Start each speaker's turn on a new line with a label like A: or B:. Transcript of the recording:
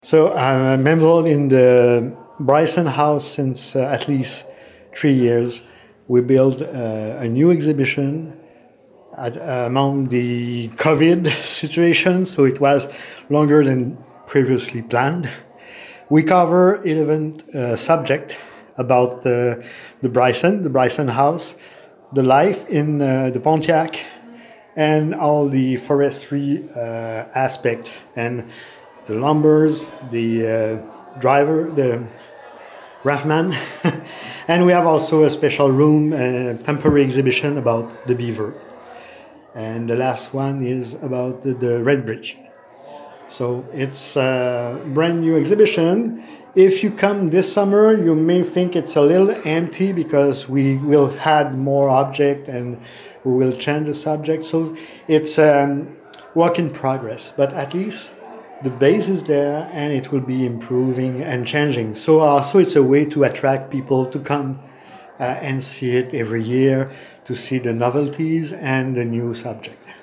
A: So I'm involved in the Bryson House since at least 3 years. We built a new exhibition among the COVID situation, so it was longer than previously planned. We cover 11 subjects about the Bryson House, the life in the Pontiac, and all the forestry aspect and the lumbers, the driver, the raftman, and we have also a special room, a temporary exhibition about the beaver. And the last one is about the Red Bridge. So it's a brand new exhibition. If you come this summer, you may think it's a little empty because we will add more object and we will change the subject. So it's work in progress, but at least the base is there and it will be improving and changing. So also it's a way to attract people to come and see it every year, to see the novelties and the new subject.